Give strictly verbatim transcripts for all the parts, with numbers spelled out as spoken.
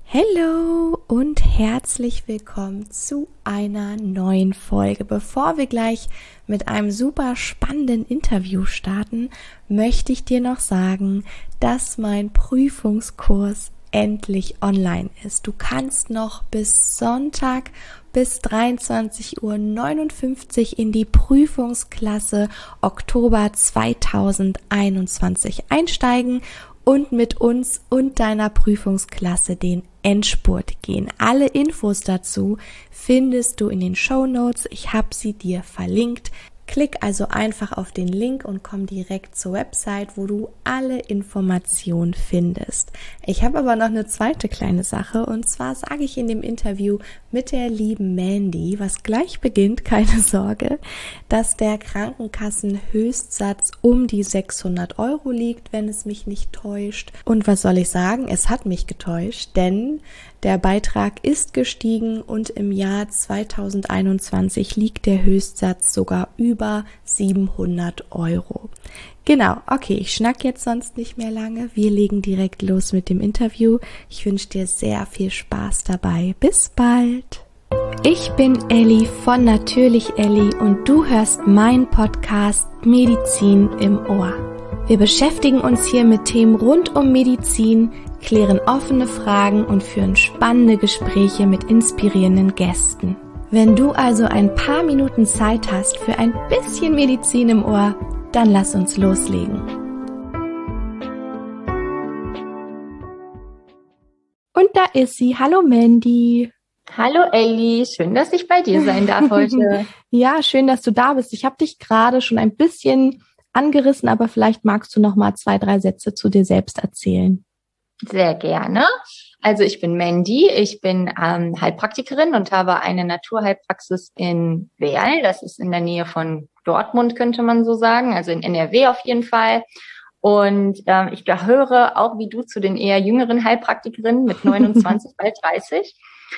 Hallo und herzlich willkommen zu einer neuen Folge. Bevor wir gleich mit einem super spannenden Interview starten, möchte ich dir noch sagen, dass mein Prüfungskurs endlich online ist. Du kannst noch bis Sonntag bis dreiundzwanzig Uhr neunundfünfzig in die Prüfungsklasse Oktober zweitausendeinundzwanzig einsteigen und mit uns und deiner Prüfungsklasse den Endspurt gehen. Alle Infos dazu findest du in den Shownotes. Ich habe sie dir verlinkt. Klick also einfach auf den Link und komm direkt zur Website, wo du alle Informationen findest. Ich habe aber noch eine zweite kleine Sache, und zwar sage ich in dem Interview mit der lieben Mandy, was gleich beginnt, keine Sorge, dass der Krankenkassenhöchstsatz um die sechshundert Euro liegt, wenn es mich nicht täuscht. Und was soll ich sagen? Es hat mich getäuscht, denn der Beitrag ist gestiegen und im Jahr zweitausendeinundzwanzig liegt der Höchstsatz sogar über siebenhundert Euro. Genau, okay, ich schnack jetzt sonst nicht mehr lange. Wir legen direkt los mit dem Interview. Ich wünsche dir sehr viel Spaß dabei. Bis bald! Ich bin Elli von Natürlich Elli und du hörst meinen Podcast Medizin im Ohr. Wir beschäftigen uns hier mit Themen rund um Medizin, klären offene Fragen und führen spannende Gespräche mit inspirierenden Gästen. Wenn du also ein paar Minuten Zeit hast für ein bisschen Medizin im Ohr, dann lass uns loslegen. Und da ist sie. Hallo Mandy. Hallo Elli, schön, dass ich bei dir sein darf heute. Ja, schön, dass du da bist. Ich habe dich gerade schon ein bisschen angerissen, aber vielleicht magst du noch mal zwei, drei Sätze zu dir selbst erzählen. Sehr gerne. Also ich bin Mandy, ich bin ähm, Heilpraktikerin und habe eine Naturheilpraxis in Werl. Das ist in der Nähe von Dortmund, könnte man so sagen, also in N R W auf jeden Fall. Und ähm, ich gehöre auch wie du zu den eher jüngeren Heilpraktikerinnen mit neunundzwanzig, bald dreißig.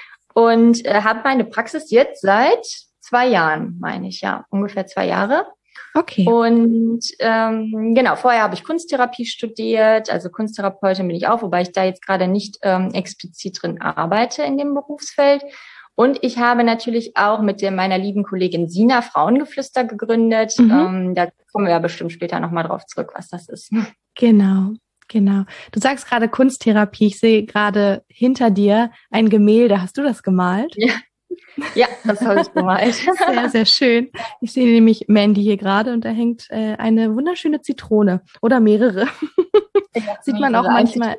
Und äh, habe meine Praxis jetzt seit zwei Jahren, meine ich, ja, ungefähr zwei Jahre. Okay. Und ähm, genau, vorher habe ich Kunsttherapie studiert, also Kunsttherapeutin bin ich auch, wobei ich da jetzt gerade nicht ähm, explizit drin arbeite in dem Berufsfeld. Und ich habe natürlich auch mit der, meiner lieben Kollegin Sina Frauengeflüster gegründet. Mhm. Ähm, da kommen wir ja bestimmt später nochmal drauf zurück, was das ist. Genau, genau. Du sagst gerade Kunsttherapie. Ich sehe gerade hinter dir ein Gemälde. Hast du das gemalt? Ja. Ja, das habe ich gemalt. Sehr, sehr schön. Ich sehe nämlich Mandy hier gerade und da hängt äh, eine wunderschöne Zitrone oder mehrere. Ja, sieht man auch manchmal.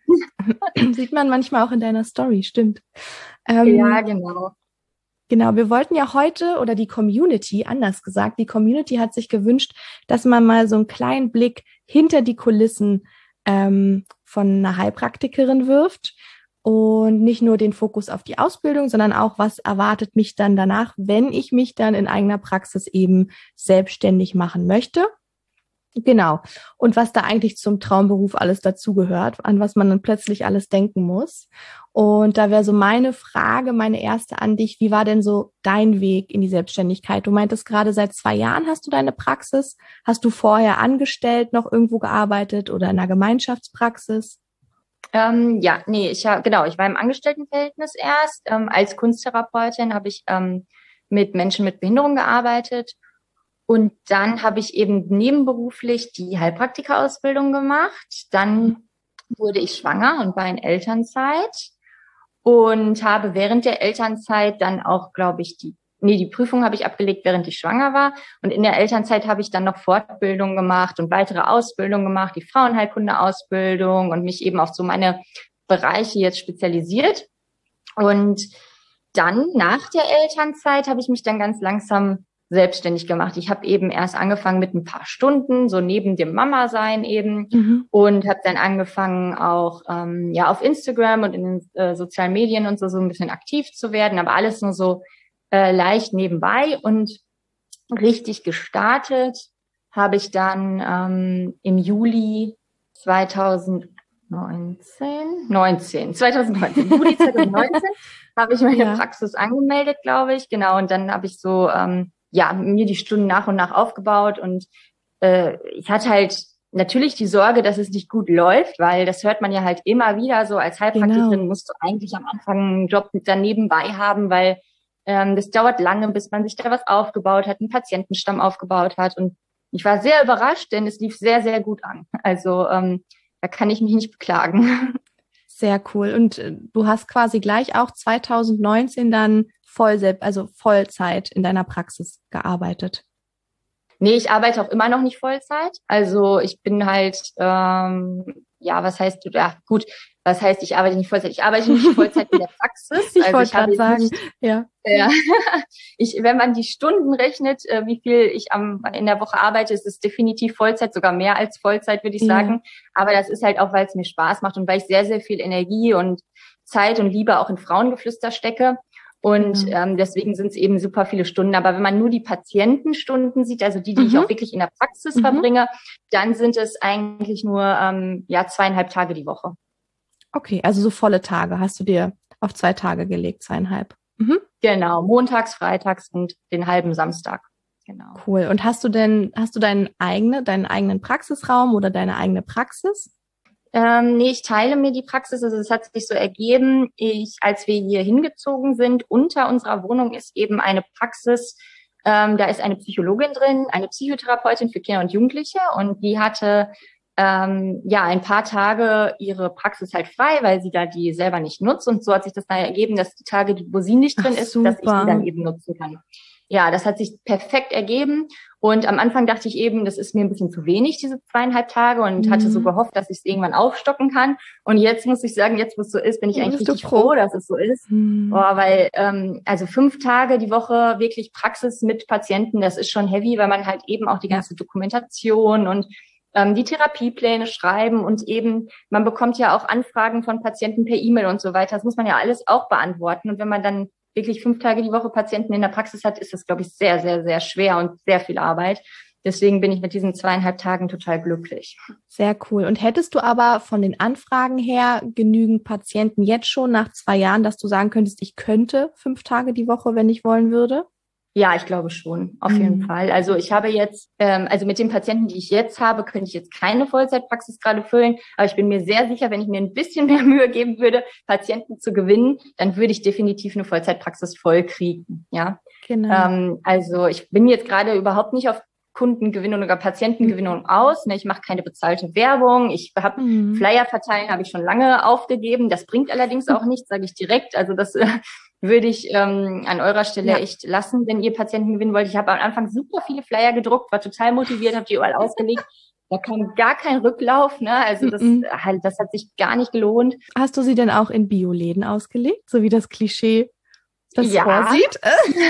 Sieht man manchmal auch in deiner Story, stimmt. Ähm, ja, genau. Genau, wir wollten ja heute, oder die Community, anders gesagt, die Community hat sich gewünscht, dass man mal so einen kleinen Blick hinter die Kulissen ähm, von einer Heilpraktikerin wirft. Und nicht nur den Fokus auf die Ausbildung, sondern auch, was erwartet mich dann danach, wenn ich mich dann in eigener Praxis eben selbstständig machen möchte. Genau. Und was da eigentlich zum Traumberuf alles dazugehört, an was man dann plötzlich alles denken muss. Und da wäre so meine Frage, meine erste an dich, wie war denn so dein Weg in die Selbstständigkeit? Du meintest gerade, seit zwei Jahren hast du deine Praxis. Hast du vorher angestellt noch irgendwo gearbeitet oder in einer Gemeinschaftspraxis? Ähm, ja, nee, ich habe genau, ich war im Angestelltenverhältnis erst. Ähm, als Kunsttherapeutin habe ich ähm, mit Menschen mit Behinderung gearbeitet und dann habe ich eben nebenberuflich die Heilpraktikerausbildung gemacht. Dann wurde ich schwanger und war in Elternzeit und habe während der Elternzeit dann auch, glaube ich, die Nee, die Prüfung habe ich abgelegt, während ich schwanger war. Und in der Elternzeit habe ich dann noch Fortbildung gemacht und weitere Ausbildung gemacht, die Frauenheilkunde-Ausbildung und mich eben auf so meine Bereiche jetzt spezialisiert. Und dann nach der Elternzeit habe ich mich dann ganz langsam selbstständig gemacht. Ich habe eben erst angefangen mit ein paar Stunden, so neben dem Mama-Sein eben, mhm. und habe dann angefangen auch ähm, ja auf Instagram und in den äh, sozialen Medien und so so ein bisschen aktiv zu werden, aber alles nur so Äh, leicht nebenbei, und richtig gestartet habe ich dann ähm, im Juli zweitausendneunzehn, neunzehn, zweitausendneunzehn, Juli zweitausendneunzehn habe ich meine ja. Praxis angemeldet, glaube ich, genau, und dann habe ich so ähm, ja mir die Stunden nach und nach aufgebaut und äh, ich hatte halt natürlich die Sorge, dass es nicht gut läuft, weil das hört man ja halt immer wieder so, als Heilpraktikerin genau. musst du eigentlich am Anfang einen Job dann nebenbei haben, weil ähm, das dauert lange, bis man sich da was aufgebaut hat, einen Patientenstamm aufgebaut hat. Und ich war sehr überrascht, denn es lief sehr, sehr gut an. Also ähm, da kann ich mich nicht beklagen. Sehr cool. Und äh, du hast quasi gleich auch zwanzig neunzehn dann voll, also Vollzeit in deiner Praxis gearbeitet. Nee, ich arbeite auch immer noch nicht Vollzeit. Also ich bin halt, ähm, ja, was heißt, ja gut, was heißt, ich arbeite nicht Vollzeit? Ich arbeite nicht Vollzeit in der Praxis. Ich also wollte gerade sagen, nicht, ja. ja. ich, wenn man die Stunden rechnet, äh, wie viel ich am in der Woche arbeite, ist es definitiv Vollzeit, sogar mehr als Vollzeit, würde ich ja. sagen. Aber das ist halt auch, weil es mir Spaß macht und weil ich sehr, sehr viel Energie und Zeit und Liebe auch in Frauengeflüster stecke. Und mhm. ähm, deswegen sind es eben super viele Stunden. Aber wenn man nur die Patientenstunden sieht, also die, die mhm. ich auch wirklich in der Praxis mhm. verbringe, dann sind es eigentlich nur ähm, ja zweieinhalb Tage die Woche. Okay, also so volle Tage hast du dir auf zwei Tage gelegt, zweieinhalb. Mhm. Genau, montags, freitags und den halben Samstag. Genau. Cool. Und hast du denn, hast du deinen eigene, deinen eigenen Praxisraum oder deine eigene Praxis? Ähm, nee, ich teile mir die Praxis. Also es hat sich so ergeben, ich, als wir hier hingezogen sind, unter unserer Wohnung ist eben eine Praxis, ähm, da ist eine Psychologin drin, eine Psychotherapeutin für Kinder und Jugendliche und die hatte ähm, ja ein paar Tage ihre Praxis halt frei, weil sie da die selber nicht nutzt und so hat sich das dann ergeben, dass die Tage, wo sie nicht drin Ach, ist, super. dass ich die dann eben nutzen kann. Ja, das hat sich perfekt ergeben. Und am Anfang dachte ich eben, das ist mir ein bisschen zu wenig, diese zweieinhalb Tage, und mhm. hatte so gehofft, dass ich es irgendwann aufstocken kann. Und jetzt muss ich sagen, jetzt wo es so ist, bin ich eigentlich richtig froh, dass es so ist. Mhm. Boah, weil ähm, also fünf Tage die Woche wirklich Praxis mit Patienten, das ist schon heavy, weil man halt eben auch die ganze Dokumentation und ähm, die Therapiepläne schreiben und eben, man bekommt ja auch Anfragen von Patienten per E-Mail und so weiter. Das muss man ja alles auch beantworten. Und wenn man dann wirklich fünf Tage die Woche Patienten in der Praxis hat, ist das, glaube ich, sehr, sehr, sehr schwer und sehr viel Arbeit. Deswegen bin ich mit diesen zweieinhalb Tagen total glücklich. Sehr cool. Und hättest du aber von den Anfragen her genügend Patienten jetzt schon nach zwei Jahren, dass du sagen könntest, ich könnte fünf Tage die Woche, wenn ich wollen würde? Ja, ich glaube schon, auf mhm. jeden Fall. Also ich habe jetzt, ähm, also mit den Patienten, die ich jetzt habe, könnte ich jetzt keine Vollzeitpraxis gerade füllen. Aber ich bin mir sehr sicher, wenn ich mir ein bisschen mehr Mühe geben würde, Patienten zu gewinnen, dann würde ich definitiv eine Vollzeitpraxis voll kriegen. Ja, genau. Ähm, also ich bin jetzt gerade überhaupt nicht auf Kundengewinnung oder Patientengewinnung mhm. aus. Ne, ich mache keine bezahlte Werbung. Ich habe mhm. Flyer verteilen, habe ich schon lange aufgegeben. Das bringt allerdings auch nichts, sage ich direkt. Also das äh, würde ich ähm, an eurer Stelle ja. echt lassen, wenn ihr Patienten gewinnen wollt. Ich habe am Anfang super viele Flyer gedruckt, war total motiviert, habe die überall ausgelegt. Da kam gar kein Rücklauf, ne? Also das mhm. halt, das hat sich gar nicht gelohnt. Hast du sie denn auch in Bioläden ausgelegt, so wie das Klischee das ja. vorsieht?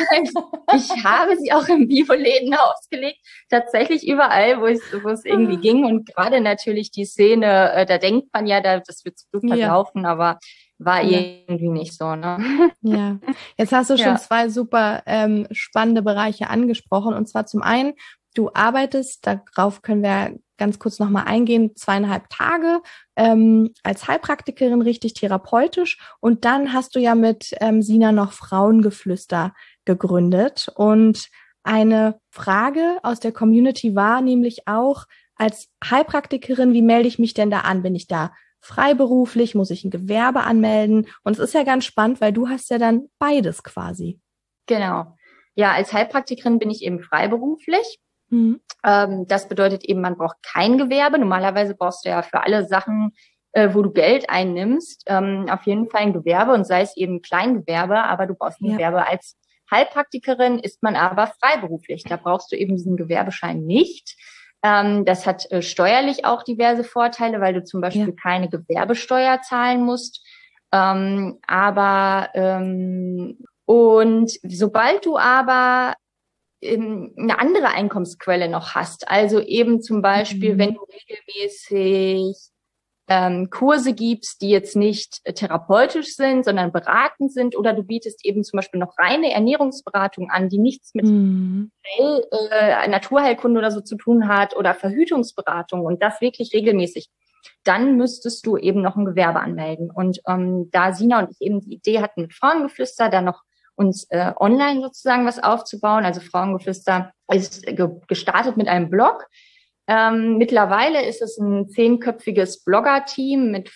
Ich habe sie auch in Bioläden ausgelegt, tatsächlich überall, wo es, wo es irgendwie ging. Und gerade natürlich die Szene, äh, da denkt man ja, da, das wird super ja. laufen, aber war ja. irgendwie nicht so, ne? Ja, jetzt hast du schon ja. zwei super ähm, spannende Bereiche angesprochen. Und zwar zum einen, du arbeitest, darauf können wir ganz kurz nochmal eingehen, zweieinhalb Tage ähm, als Heilpraktikerin, richtig therapeutisch. Und dann hast du ja mit ähm, Sina noch Frauengeflüster gegründet. Und eine Frage aus der Community war nämlich auch, als Heilpraktikerin, wie melde ich mich denn da an? Bin ich da freiberuflich? Muss ich ein Gewerbe anmelden? Und es ist ja ganz spannend, weil du hast ja dann beides quasi. Genau. Ja, als Heilpraktikerin bin ich eben freiberuflich. Mhm. Ähm, das bedeutet eben, man braucht kein Gewerbe. Normalerweise brauchst du ja für alle Sachen, äh, wo du Geld einnimmst, ähm, auf jeden Fall ein Gewerbe, und sei es eben Kleingewerbe, aber du brauchst ein ja. Gewerbe. Als Heilpraktikerin ist man aber freiberuflich. Da brauchst du eben diesen Gewerbeschein nicht. Ähm, das hat äh, steuerlich auch diverse Vorteile, weil du zum Beispiel ja. keine Gewerbesteuer zahlen musst. Ähm, aber ähm, und sobald du aber ähm, eine andere Einkommensquelle noch hast, also eben zum Beispiel, mhm. wenn du regelmäßig ähm, Kurse gibst, die jetzt nicht äh, therapeutisch sind, sondern beratend sind, oder du bietest eben zum Beispiel noch reine Ernährungsberatung an, die nichts mit mhm. Heil, äh, Naturheilkunde oder so zu tun hat, oder Verhütungsberatung, und das wirklich regelmäßig, dann müsstest du eben noch ein Gewerbe anmelden. Und ähm, da Sina und ich eben die Idee hatten, mit Frauengeflüster dann noch uns äh, online sozusagen was aufzubauen, also Frauengeflüster ist ge- gestartet mit einem Blog, Ähm, mittlerweile ist es ein zehnköpfiges Blogger-Team mit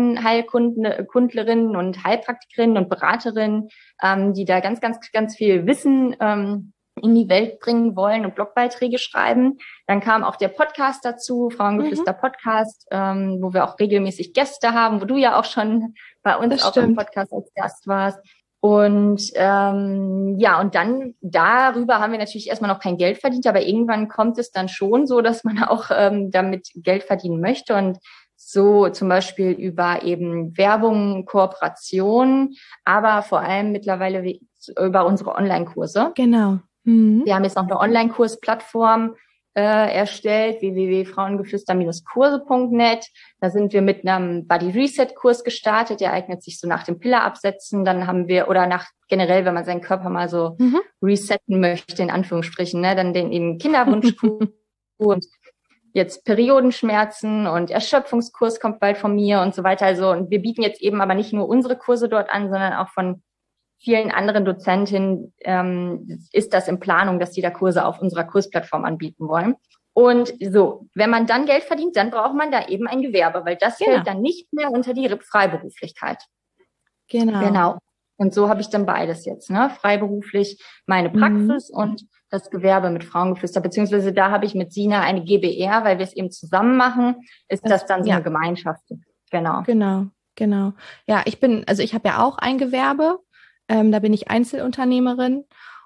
Frauenheilkundlerinnen und Heilpraktikerinnen und Beraterinnen, ähm, die da ganz, ganz, ganz viel Wissen ähm, in die Welt bringen wollen und Blogbeiträge schreiben. Dann kam auch der Podcast dazu, Frauengeflüster Podcast, ähm, wo wir auch regelmäßig Gäste haben, wo du ja auch schon bei uns Das auch stimmt. im Podcast als Gast warst. Und ähm, ja, und dann darüber haben wir natürlich erstmal noch kein Geld verdient, aber irgendwann kommt es dann schon so, dass man auch ähm, damit Geld verdienen möchte und so zum Beispiel über eben Werbung, Kooperation, aber vor allem mittlerweile wie- über unsere Online-Kurse. Genau. Mhm. Wir haben jetzt noch eine Online-Kursplattform äh, erstellt, w w w punkt frauengeflüster kurse punkt net. Da sind wir mit einem Body Reset Kurs gestartet, der eignet sich so nach dem Pillerabsetzen. Dann haben wir, oder nach generell, wenn man seinen Körper mal so Mhm. resetten möchte, in Anführungsstrichen, ne, dann den eben Kinderwunschkurs und jetzt Periodenschmerzen und Erschöpfungskurs kommt bald von mir und so weiter. Also, und wir bieten jetzt eben aber nicht nur unsere Kurse dort an, sondern auch von vielen anderen Dozentinnen ähm, ist das in Planung, dass die da Kurse auf unserer Kursplattform anbieten wollen. Und so, wenn man dann Geld verdient, dann braucht man da eben ein Gewerbe, weil das Genau. fällt dann nicht mehr unter die Freiberuflichkeit. Genau. Genau. Und so habe ich dann beides jetzt, ne? Freiberuflich meine Praxis Mhm. und das Gewerbe mit Frauengeflüster, beziehungsweise da habe ich mit Sina eine G b R, weil wir es eben zusammen machen, ist das, Das- dann so ja. eine Gemeinschaft. Genau. Genau, genau. Ja, ich bin, also ich habe ja auch ein Gewerbe, ähm, da bin ich Einzelunternehmerin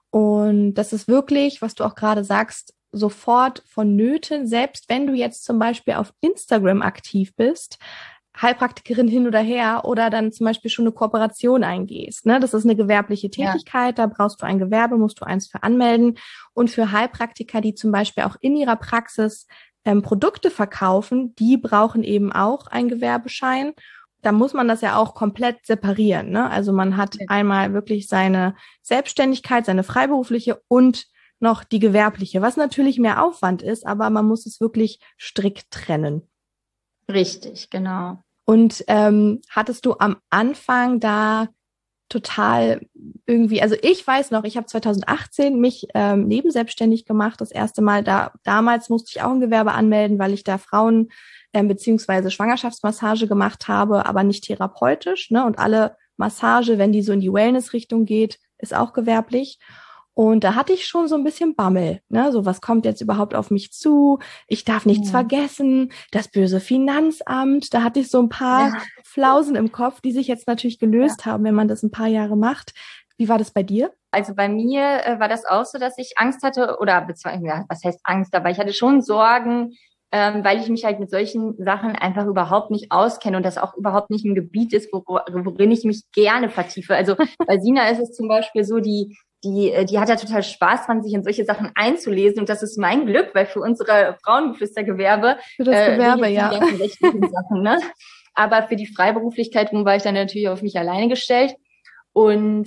und das ist wirklich, was du auch gerade sagst, sofort vonnöten, selbst wenn du jetzt zum Beispiel auf Instagram aktiv bist, Heilpraktikerin hin oder her oder dann zum Beispiel schon eine Kooperation eingehst. Ne? Das ist eine gewerbliche Tätigkeit, ja. Da brauchst du ein Gewerbe, musst du eins für anmelden. Und für Heilpraktiker, die zum Beispiel auch in ihrer Praxis ähm, Produkte verkaufen, die brauchen eben auch einen Gewerbeschein. Da muss man das ja auch komplett separieren. Ne? Also man hat Ja. einmal wirklich seine Selbstständigkeit, seine freiberufliche und noch die gewerbliche, was natürlich mehr Aufwand ist, aber man muss es wirklich strikt trennen. Richtig, genau. Und ähm, hattest du am Anfang da total irgendwie, also ich weiß noch, ich habe zwanzig achtzehn mich ähm, nebenselbstständig gemacht, das erste Mal. Da damals musste ich auch ein Gewerbe anmelden, weil ich da Frauen ähm, beziehungsweise Schwangerschaftsmassage gemacht habe, aber nicht therapeutisch. Ne? Und alle Massage, wenn die so in die Wellness-Richtung geht, ist auch gewerblich. Und da hatte ich schon so ein bisschen Bammel, ne? So, was kommt jetzt überhaupt auf mich zu? Ich darf nichts Ja. vergessen. Das böse Finanzamt. Da hatte ich so ein paar Ja. Flausen im Kopf, die sich jetzt natürlich gelöst haben, wenn man das ein paar Jahre macht. Wie war das bei dir? Also bei mir äh, war das auch so, dass ich Angst hatte oder beziehungsweise, ja, was heißt Angst, aber ich hatte schon Sorgen, ähm, weil ich mich halt mit solchen Sachen einfach überhaupt nicht auskenne und das auch überhaupt nicht ein Gebiet ist, wo, worin ich mich gerne vertiefe. Also bei Sina ist es zum Beispiel so, die Die, die hat ja total Spaß dran, sich in solche Sachen einzulesen. Und das ist mein Glück, weil für unsere Frauengeflüstergewerbe, Für das äh, Gewerbe, die ja. ganzen rechtlichen Sachen, ne? Aber für die Freiberuflichkeit war ich dann natürlich auf mich alleine gestellt. Und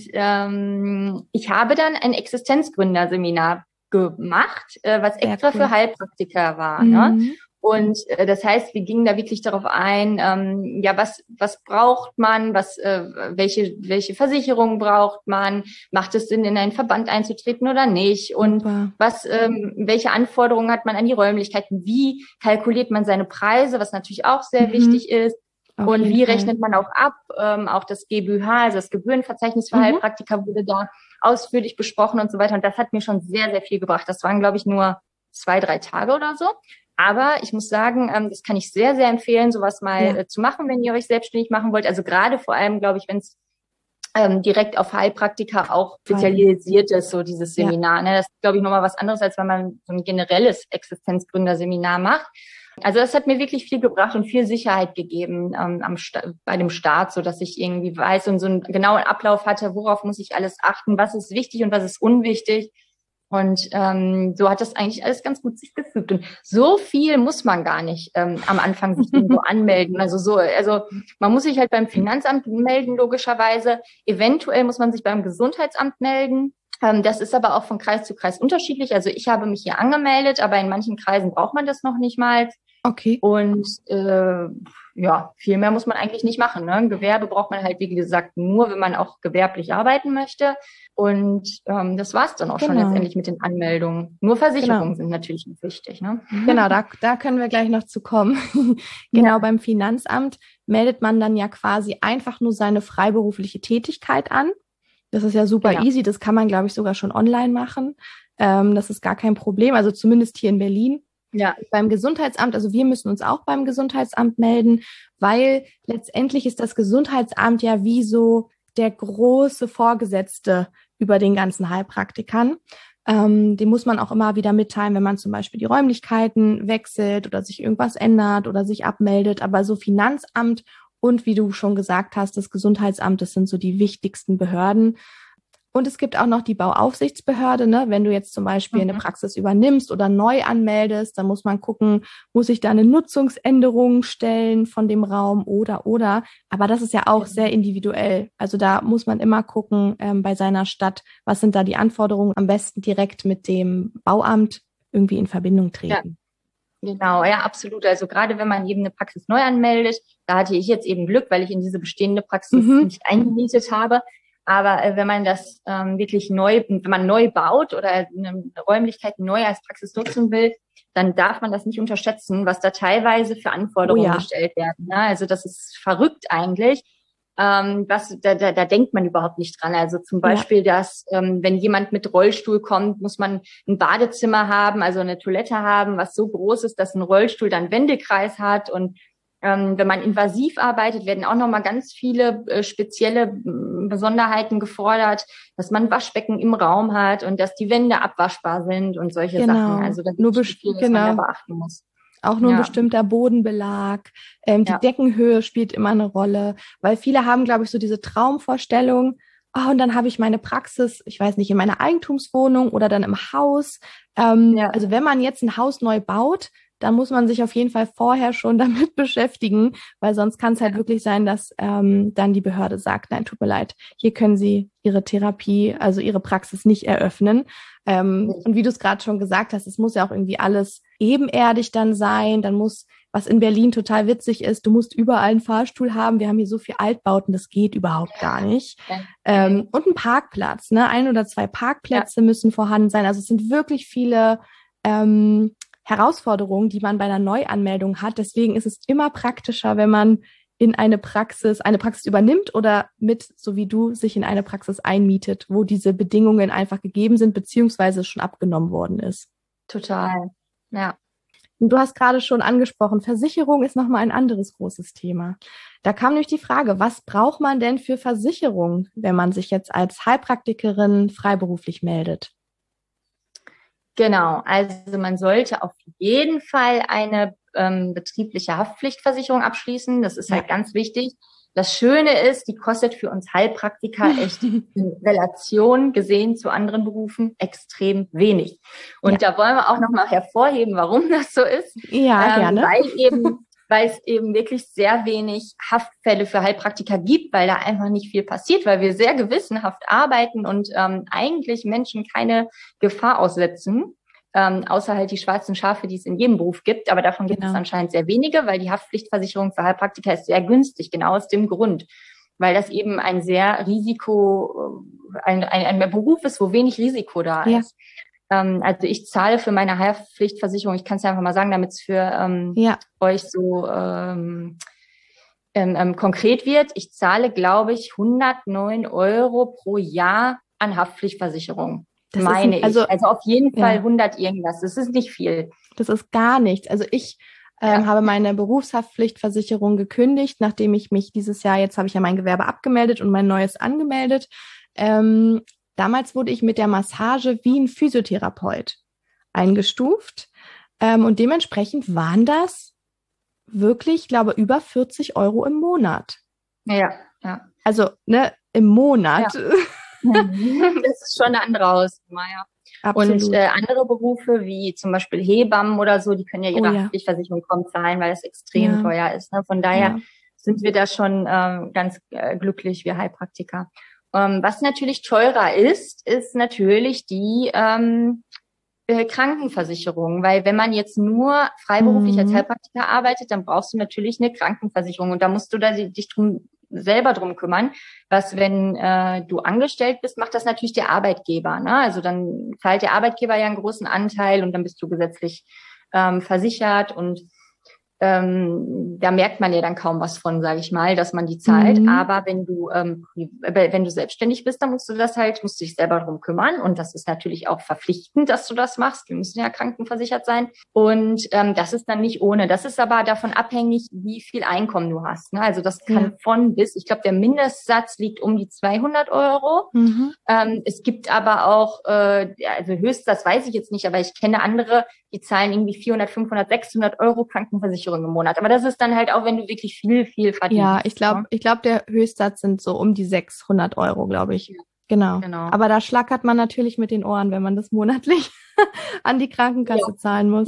ähm, ich habe dann ein Existenzgründerseminar gemacht, äh, was Sehr extra cool. für Heilpraktiker war, Mhm. ne? Und äh, das heißt, wir gingen da wirklich darauf ein, ähm, ja, was was braucht man, was äh, welche welche Versicherungen braucht man, macht es Sinn, in einen Verband einzutreten oder nicht? Und Super. was ähm, welche Anforderungen hat man an die Räumlichkeiten? Wie kalkuliert man seine Preise, was natürlich auch sehr Mhm. wichtig ist? Auf Und jeden wie Fall. rechnet man auch ab? Ähm, auch das G b H, also das Gebührenverzeichnis für Mhm. Heilpraktiker, wurde da ausführlich besprochen und so weiter. Und das hat mir schon sehr, sehr viel gebracht. Das waren, glaube ich, nur zwei, drei Tage oder so. Aber ich muss sagen, ähm, das kann ich sehr, sehr empfehlen, sowas mal Ja. äh, zu machen, wenn ihr euch selbstständig machen wollt. Also gerade vor allem, glaube ich, wenn es ähm, direkt auf Heilpraktiker auch spezialisiert ist, so dieses Ja. Seminar. Ne? Das ist, glaube ich, nochmal was anderes, als wenn man so ein generelles Existenzgründerseminar macht. Also das hat mir wirklich viel gebracht und viel Sicherheit gegeben ähm, am Sta- bei dem Start, so dass ich irgendwie weiß und so einen genauen Ablauf hatte, worauf muss ich alles achten, was ist wichtig und was ist unwichtig. Und ähm, so hat das eigentlich alles ganz gut sich gefügt. Und so viel muss man gar nicht ähm, am Anfang sich irgendwo anmelden. Also so, also man muss sich halt beim Finanzamt melden, logischerweise. Eventuell muss man sich beim Gesundheitsamt melden. Ähm, das ist aber auch von Kreis zu Kreis unterschiedlich. Also ich habe mich hier angemeldet, aber in manchen Kreisen braucht man das noch nicht mal. Okay. Und äh, ja, viel mehr muss man eigentlich nicht machen. Ne? Ein Gewerbe braucht man halt, wie gesagt, nur, wenn man auch gewerblich arbeiten möchte. Und ähm, das war's dann auch Genau. schon letztendlich mit den Anmeldungen. Nur Versicherungen genau. sind natürlich nicht wichtig. Ne? Genau, da, da können wir gleich noch zu kommen. Genau, ja. Beim Finanzamt meldet man dann ja quasi einfach nur seine freiberufliche Tätigkeit an. Das ist ja super genau. easy. Das kann man, glaube ich, sogar schon online machen. Ähm, das ist gar kein Problem. Also zumindest hier in Berlin. Ja. Beim Gesundheitsamt, also wir müssen uns auch beim Gesundheitsamt melden, weil letztendlich ist das Gesundheitsamt ja wie so der große Vorgesetzte über den ganzen Heilpraktikern. Ähm, den muss man auch immer wieder mitteilen, wenn man zum Beispiel die Räumlichkeiten wechselt oder sich irgendwas ändert oder sich abmeldet. Aber so Finanzamt und, wie du schon gesagt hast, das Gesundheitsamt, das sind so die wichtigsten Behörden. Und es gibt auch noch die Bauaufsichtsbehörde, ne? Wenn du jetzt zum Beispiel mhm. eine Praxis übernimmst oder neu anmeldest, dann muss man gucken, muss ich da eine Nutzungsänderung stellen von dem Raum oder, oder. Aber das ist ja auch sehr individuell. Also da muss man immer gucken ähm, bei seiner Stadt, was sind da die Anforderungen, am besten direkt mit dem Bauamt irgendwie in Verbindung treten. Ja. Genau, ja, absolut. Also gerade wenn man eben eine Praxis neu anmeldet, da hatte ich jetzt eben Glück, weil ich in diese bestehende Praxis mhm. nicht eingemietet habe. Aber äh, wenn man das ähm, wirklich neu, wenn man neu baut oder eine Räumlichkeit neu als Praxis nutzen will, dann darf man das nicht unterschätzen, was da teilweise für Anforderungen oh ja. gestellt werden. Ne? Also das ist verrückt eigentlich. Ähm, was da, da, da denkt man überhaupt nicht dran. Also zum Beispiel, ja. dass ähm, wenn jemand mit Rollstuhl kommt, muss man ein Badezimmer haben, also eine Toilette haben, was so groß ist, dass ein Rollstuhl dann Wendekreis hat. Und Ähm, wenn man invasiv arbeitet, werden auch nochmal ganz viele äh, spezielle äh, Besonderheiten gefordert, dass man Waschbecken im Raum hat und dass die Wände abwaschbar sind und solche genau. Sachen. Also das nur ist viel, was genau. man da beachten muss. Auch nur ja. ein bestimmter Bodenbelag. Ähm, die ja. Deckenhöhe spielt immer eine Rolle, weil viele haben, glaube ich, so diese Traumvorstellung, oh, und dann habe ich meine Praxis, ich weiß nicht, in meiner Eigentumswohnung oder dann im Haus. Ähm, ja. Also wenn man jetzt ein Haus neu baut, dann muss man sich auf jeden Fall vorher schon damit beschäftigen, weil sonst kann es halt wirklich sein, dass ähm, dann die Behörde sagt, nein, tut mir leid, hier können Sie Ihre Therapie, also Ihre Praxis nicht eröffnen. Ähm, mhm. Und wie du es gerade schon gesagt hast, es muss ja auch irgendwie alles ebenerdig dann sein. Dann muss, was in Berlin total witzig ist, du musst überall einen Fahrstuhl haben. Wir haben hier so viel Altbauten, das geht überhaupt gar nicht. Ja. Ähm, und ein Parkplatz, ne? Ein oder zwei Parkplätze ja. müssen vorhanden sein. Also es sind wirklich viele ähm, Herausforderungen, die man bei einer Neuanmeldung hat. Deswegen ist es immer praktischer, wenn man in eine Praxis, eine Praxis übernimmt oder mit, so wie du, sich in eine Praxis einmietet, wo diese Bedingungen einfach gegeben sind, beziehungsweise schon abgenommen worden ist. Total, ja. Und du hast gerade schon angesprochen, Versicherung ist nochmal ein anderes großes Thema. Da kam nämlich die Frage, was braucht man denn für Versicherung, wenn man sich jetzt als Heilpraktikerin freiberuflich meldet? Genau, also man sollte auf jeden Fall eine ähm, betriebliche Haftpflichtversicherung abschließen. Das ist ja. halt ganz wichtig. Das Schöne ist, die kostet für uns Heilpraktiker echt in Relation gesehen zu anderen Berufen extrem wenig. Und ja. da wollen wir auch nochmal hervorheben, warum das so ist. Ja, ähm, gerne. Weil eben, weil es eben wirklich sehr wenig Haftfälle für Heilpraktiker gibt, weil da einfach nicht viel passiert, weil wir sehr gewissenhaft arbeiten und ähm, eigentlich Menschen keine Gefahr aussetzen. Ähm, außer halt die schwarzen Schafe, die es in jedem Beruf gibt. Aber davon gibt genau. es anscheinend sehr wenige, weil die Haftpflichtversicherung für Heilpraktiker ist sehr günstig, genau aus dem Grund. Weil das eben ein sehr Risiko, ein, ein, ein Beruf ist, wo wenig Risiko da ja. ist. Ähm, also ich zahle für meine Haftpflichtversicherung, ich kann es ja einfach mal sagen, damit es für ähm, ja. euch so ähm, ähm, ähm, konkret wird. Ich zahle, glaube ich, hundertneun Euro pro Jahr an Haftpflichtversicherung. Das meine ist, also, ich. Also auf jeden Fall ja. hundert irgendwas. Das ist nicht viel. Das ist gar nichts. Also ich ähm, ja. habe meine Berufshaftpflichtversicherung gekündigt, nachdem ich mich dieses Jahr, jetzt habe ich ja mein Gewerbe abgemeldet und mein neues angemeldet. Ähm, damals wurde ich mit der Massage wie ein Physiotherapeut eingestuft. Ähm, und dementsprechend waren das wirklich, ich glaube, über vierzig Euro im Monat. Ja, ja. Also, ne, im Monat. Ja. Das ist schon eine andere Hausnummer, ja. Absolut. Und äh, andere Berufe, wie zum Beispiel Hebammen oder so, die können ja ihre oh, ja. Haftpflichtversicherung kaum zahlen, weil es extrem ja. teuer ist. Ne? Von daher ja. sind wir da schon ähm, ganz äh, glücklich, wir Heilpraktiker. Ähm, was natürlich teurer ist, ist natürlich die ähm, äh, Krankenversicherung, weil wenn man jetzt nur freiberuflich Mhm. als Heilpraktiker arbeitet, dann brauchst du natürlich eine Krankenversicherung und da musst du da dich drum selber drum kümmern. Was, wenn äh, du angestellt bist, macht das natürlich der Arbeitgeber, ne? Also dann zahlt der Arbeitgeber ja einen großen Anteil und dann bist du gesetzlich ähm, versichert und ähm, da merkt man ja dann kaum was von, sage ich mal, dass man die zahlt. Mhm. Aber wenn du ähm, wenn du selbstständig bist, dann musst du das halt, musst du dich selber drum kümmern. Und das ist natürlich auch verpflichtend, dass du das machst. Wir müssen ja krankenversichert sein. Und ähm, das ist dann nicht ohne. Das ist aber davon abhängig, wie viel Einkommen du hast. Ne? Also das kann Ja. von bis, ich glaube, der Mindestsatz liegt um die zweihundert Euro. Mhm. Ähm, es gibt aber auch, äh, also Höchstsatz weiß ich jetzt nicht, aber ich kenne andere, die zahlen irgendwie vierhundert, fünfhundert, sechshundert Euro Krankenversicherung im Monat. Aber das ist dann halt auch, wenn du wirklich viel, viel verdienst. Ja, ich glaube, ne? ich glaube, der Höchstsatz sind so um die sechshundert Euro, glaube ich. Ja, Genau. genau. Aber da schlackert man natürlich mit den Ohren, wenn man das monatlich an die Krankenkasse Ja. zahlen muss.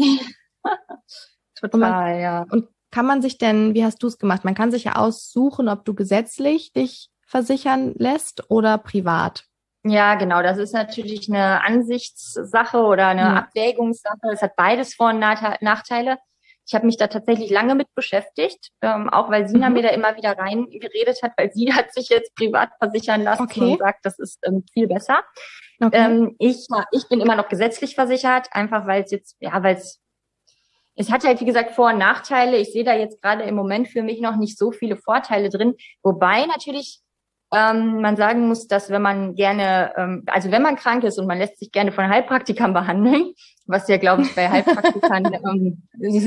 Total, Und man, ja. Und kann man sich denn, wie hast du es gemacht? Man kann sich ja aussuchen, ob du gesetzlich dich versichern lässt oder privat. Ja, genau. Das ist natürlich eine Ansichtssache oder eine Ja. Abwägungssache. Es hat beides Vor- und Nachte- Nachteile. Ich habe mich da tatsächlich lange mit beschäftigt, ähm, auch weil Sina Mhm. mir da immer wieder reingeredet hat, weil sie hat sich jetzt privat versichern lassen Okay. und sagt, das ist ähm, viel besser. Okay. Ähm, ich, ich bin immer noch gesetzlich versichert, einfach weil es jetzt, ja, weil es, es hat halt, wie gesagt, Vor- und Nachteile. Ich sehe da jetzt gerade im Moment für mich noch nicht so viele Vorteile drin, wobei natürlich ähm, man sagen muss, dass wenn man gerne, ähm, also wenn man krank ist und man lässt sich gerne von Heilpraktikern behandeln, was ja, glaube ich, bei Heilpraktikern ähm,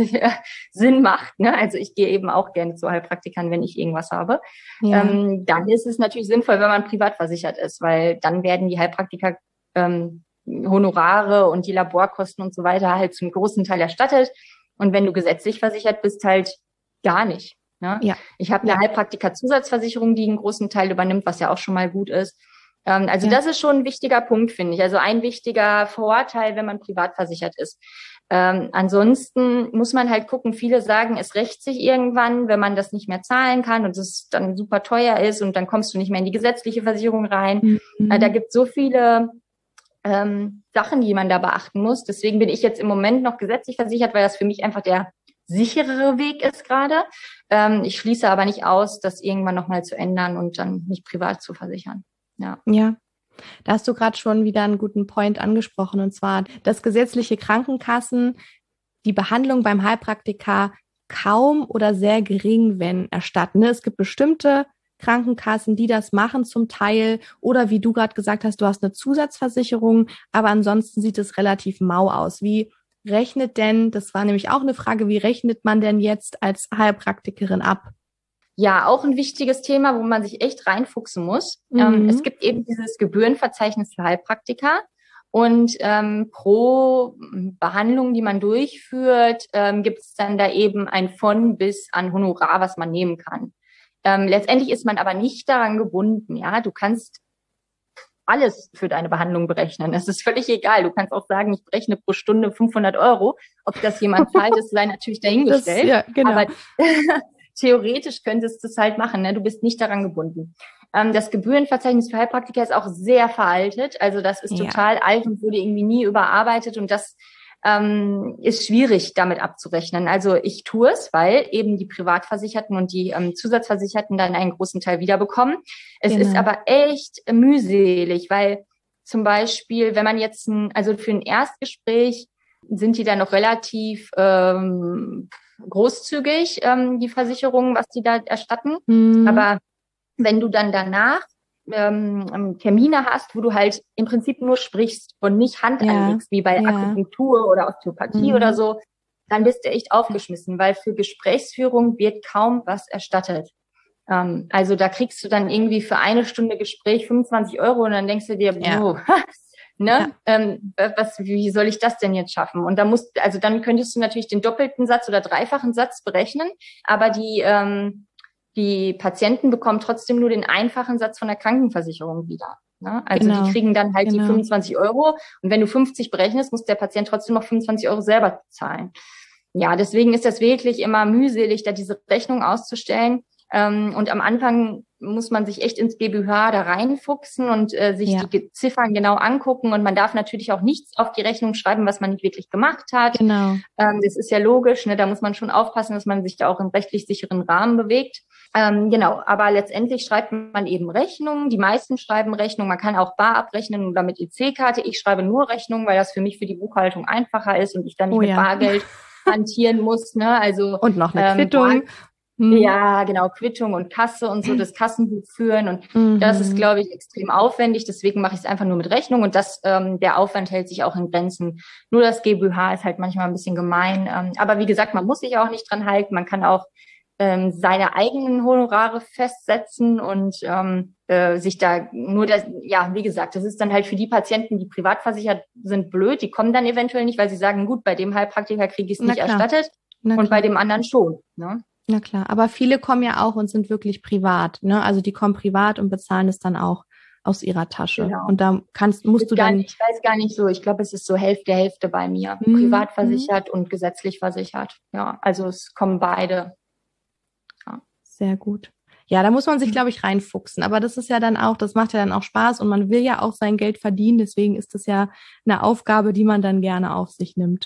Sinn macht, ne? Also ich gehe eben auch gerne zu Heilpraktikern, wenn ich irgendwas habe. Ja. Ähm, dann ist es natürlich sinnvoll, wenn man privat versichert ist, weil dann werden die Heilpraktiker ähm, Honorare und die Laborkosten und so weiter halt zum großen Teil erstattet. Und wenn du gesetzlich versichert bist, halt gar nicht. Ne? Ja. Ich habe eine Ja. Heilpraktiker-Zusatzversicherung, die einen großen Teil übernimmt, was ja auch schon mal gut ist. Ähm, also Ja. das ist schon ein wichtiger Punkt, finde ich. Also ein wichtiger Vorteil, wenn man privat versichert ist. Ähm, ansonsten muss man halt gucken, viele sagen, es rächt sich irgendwann, wenn man das nicht mehr zahlen kann und es dann super teuer ist und dann kommst du nicht mehr in die gesetzliche Versicherung rein. Mhm. Äh, da gibt es so viele ähm, Sachen, die man da beachten muss. Deswegen bin ich jetzt im Moment noch gesetzlich versichert, weil das für mich einfach der sicherere Weg ist gerade. Ähm, ich schließe aber nicht aus, das irgendwann nochmal zu ändern und dann mich privat zu versichern. Ja. Ja. Da hast du gerade schon wieder einen guten Point angesprochen, und zwar, dass gesetzliche Krankenkassen die Behandlung beim Heilpraktiker kaum oder sehr gering, wenn erstatten. Es gibt bestimmte Krankenkassen, die das machen zum Teil, oder wie du gerade gesagt hast, du hast eine Zusatzversicherung, aber ansonsten sieht es relativ mau aus. Wie rechnet denn, das war nämlich auch eine Frage, wie rechnet man denn jetzt als Heilpraktikerin ab? Ja, auch ein wichtiges Thema, wo man sich echt reinfuchsen muss. Mhm. Ähm, es gibt eben dieses Gebührenverzeichnis für Heilpraktiker. Und ähm, pro Behandlung, die man durchführt, ähm, gibt es dann da eben ein von bis an Honorar, was man nehmen kann. Ähm, letztendlich ist man aber nicht daran gebunden. Ja, du kannst alles für deine Behandlung berechnen. Es ist völlig egal. Du kannst auch sagen, ich berechne pro Stunde fünfhundert Euro. Ob das jemand zahlt, ist sei natürlich dahingestellt. Das, ja, genau. Aber theoretisch könntest du es halt machen. Ne? Du bist nicht daran gebunden. Ähm, das Gebührenverzeichnis für Heilpraktiker ist auch sehr veraltet. Also das ist Ja. total alt und wurde irgendwie nie überarbeitet. Und das ähm, ist schwierig, damit abzurechnen. Also ich tue es, weil eben die Privatversicherten und die ähm, Zusatzversicherten dann einen großen Teil wiederbekommen. Es Genau. ist aber echt mühselig, weil zum Beispiel, wenn man jetzt, ein, also für ein Erstgespräch sind die dann noch relativ ähm, großzügig, ähm, die Versicherungen, was die da erstatten. Mhm. Aber wenn du dann danach ähm, Termine hast, wo du halt im Prinzip nur sprichst und nicht Hand Ja, anlegst, wie bei ja. Akupunktur oder Osteopathie Mhm. oder so, dann bist du echt aufgeschmissen, weil für Gesprächsführung wird kaum was erstattet. Ähm, also da kriegst du dann irgendwie für eine Stunde Gespräch fünfundzwanzig Euro und dann denkst du dir, Ja. oh, ne, ähm, was, wie soll ich das denn jetzt schaffen? Und da musst, also dann könntest du natürlich den doppelten Satz oder dreifachen Satz berechnen, aber die ähm, die Patienten bekommen trotzdem nur den einfachen Satz von der Krankenversicherung wieder. Ne? Also Genau. die kriegen dann halt Genau. die fünfundzwanzig Euro und wenn du fünfzig berechnest, muss der Patient trotzdem noch fünfundzwanzig Euro selber zahlen. Ja, deswegen ist das wirklich immer mühselig, da diese Rechnung auszustellen. Ähm, und am Anfang muss man sich echt ins G B H da reinfuchsen und äh, sich Ja. die Ziffern genau angucken. Und man darf natürlich auch nichts auf die Rechnung schreiben, was man nicht wirklich gemacht hat. Genau. Ähm, das ist ja logisch, ne? Da muss man schon aufpassen, dass man sich da auch im rechtlich sicheren Rahmen bewegt. Ähm, genau, aber letztendlich schreibt man eben Rechnungen. Die meisten schreiben Rechnungen. Man kann auch bar abrechnen oder mit E C-Karte. Ich schreibe nur Rechnungen, weil das für mich für die Buchhaltung einfacher ist und ich dann nicht Oh mit ja. Bargeld hantieren muss. Ne? Also Und noch eine ähm, Quittung. Bar- Ja, genau, Quittung und Kasse und so, das Kassenbuch führen. Und Mhm. das ist, glaube ich, extrem aufwendig. Deswegen mache ich es einfach nur mit Rechnung. Und das, ähm, der Aufwand hält sich auch in Grenzen. Nur das G b H ist halt manchmal ein bisschen gemein. Ähm, aber wie gesagt, man muss sich auch nicht dran halten. Man kann auch ähm, seine eigenen Honorare festsetzen und ähm, äh, sich da nur das, ja, wie gesagt, das ist dann halt für die Patienten, die privat versichert sind, blöd. Die kommen dann eventuell nicht, weil sie sagen, gut, bei dem Heilpraktiker kriege ich es Na nicht klar. erstattet Na und klar. bei dem anderen schon. Ne? Na klar, aber viele kommen ja auch und sind wirklich privat, ne? Also die kommen privat und bezahlen es dann auch aus ihrer Tasche. Genau. Und da kannst, musst Ist du gar dann. nicht, ich weiß gar nicht so. Ich glaube, es ist so Hälfte, Hälfte bei mir. Mhm. Privat versichert und gesetzlich versichert. Ja, also es kommen beide. Ja. Sehr gut. Ja, da muss man sich, glaube ich, reinfuchsen. Aber das ist ja dann auch, das macht ja dann auch Spaß und man will ja auch sein Geld verdienen. Deswegen ist das ja eine Aufgabe, die man dann gerne auf sich nimmt.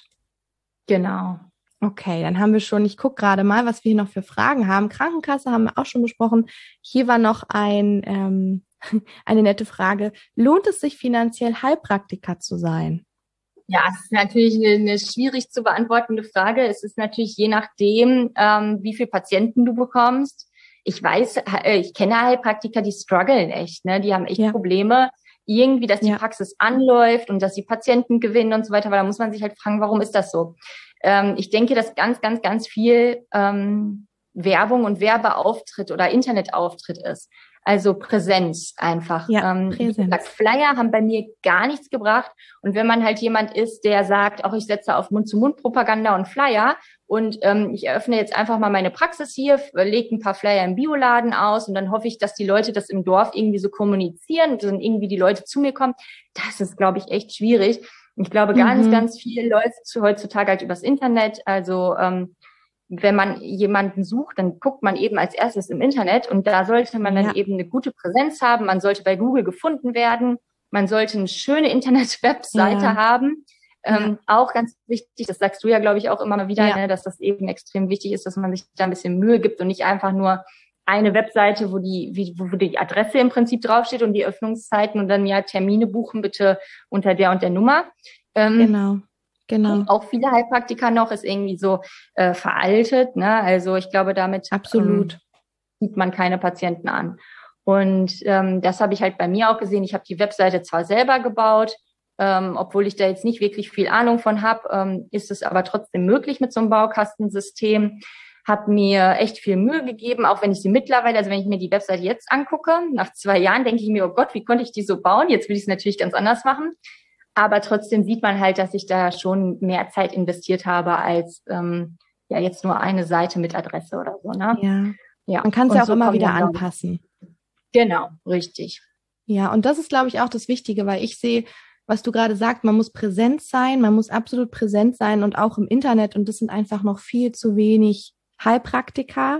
Genau. Okay, dann haben wir schon, ich gucke gerade mal, was wir hier noch für Fragen haben. Krankenkasse haben wir auch schon besprochen. Hier war noch ein, ähm, eine nette Frage. Lohnt es sich finanziell Heilpraktiker zu sein? Ja, es ist natürlich eine, eine schwierig zu beantwortende Frage. Es ist natürlich je nachdem, ähm, wie viele Patienten du bekommst. Ich weiß, äh, ich kenne Heilpraktiker, die strugglen echt, ne? Die haben echt Ja. Probleme, irgendwie, dass die Ja. Praxis anläuft und dass die Patienten gewinnen und so weiter. Aber da muss man sich halt fragen, warum ist das so? Ähm, ich denke, dass ganz, ganz, ganz viel ähm, Werbung und Werbeauftritt oder Internetauftritt ist. Also Präsenz einfach. Ja, ähm, Präsenz. Wie gesagt, Flyer haben bei mir gar nichts gebracht. Und wenn man halt jemand ist, der sagt, auch ich setze auf Mund-zu-Mund-Propaganda und Flyer und ähm, ich eröffne jetzt einfach mal meine Praxis hier, lege ein paar Flyer im Bioladen aus und dann hoffe ich, dass die Leute das im Dorf irgendwie so kommunizieren, dass irgendwie die Leute zu mir kommen. Das ist, glaube ich, echt schwierig. Ich glaube, ganz, Mhm. ganz viel läuft heutzutage halt übers Internet. Also ähm, wenn man jemanden sucht, dann guckt man eben als erstes im Internet und da sollte man dann Ja. eben eine gute Präsenz haben. Man sollte bei Google gefunden werden. Man sollte eine schöne Internet-Webseite Ja. haben. Ja. Ähm, auch ganz wichtig, das sagst du ja, glaube ich, auch immer mal wieder, Ja. ne, dass das eben extrem wichtig ist, dass man sich da ein bisschen Mühe gibt und nicht einfach nur eine Webseite, wo die, wie, wo die Adresse im Prinzip draufsteht und die Öffnungszeiten und dann ja Termine buchen bitte unter der und der Nummer. Ähm, Genau. Genau. Auch viele Heilpraktiker noch, ist irgendwie so äh, veraltet. Ne? Also ich glaube, damit Absolut. ähm, sieht man keine Patienten an. Und ähm, das habe ich halt bei mir auch gesehen. Ich habe die Webseite zwar selber gebaut, ähm, obwohl ich da jetzt nicht wirklich viel Ahnung von habe, ähm, ist es aber trotzdem möglich mit so einem Baukastensystem. Habe mir echt viel Mühe gegeben, auch wenn ich sie mittlerweile, also wenn ich mir die Webseite jetzt angucke, nach zwei Jahren denke ich mir, oh Gott, wie konnte ich die so bauen? Jetzt will ich es natürlich ganz anders machen. Aber trotzdem sieht man halt, dass ich da schon mehr Zeit investiert habe als ähm, ja jetzt nur eine Seite mit Adresse oder so. Ne? Ja. Ja. Man kann es Und ja auch so immer kommt wieder dann, glaub anpassen. ich- Genau, richtig. Ja, und das ist, glaube ich, auch das Wichtige, weil ich sehe, was du gerade sagst, man muss präsent sein, man muss absolut präsent sein und auch im Internet. Und das sind einfach noch viel zu wenig Heilpraktiker.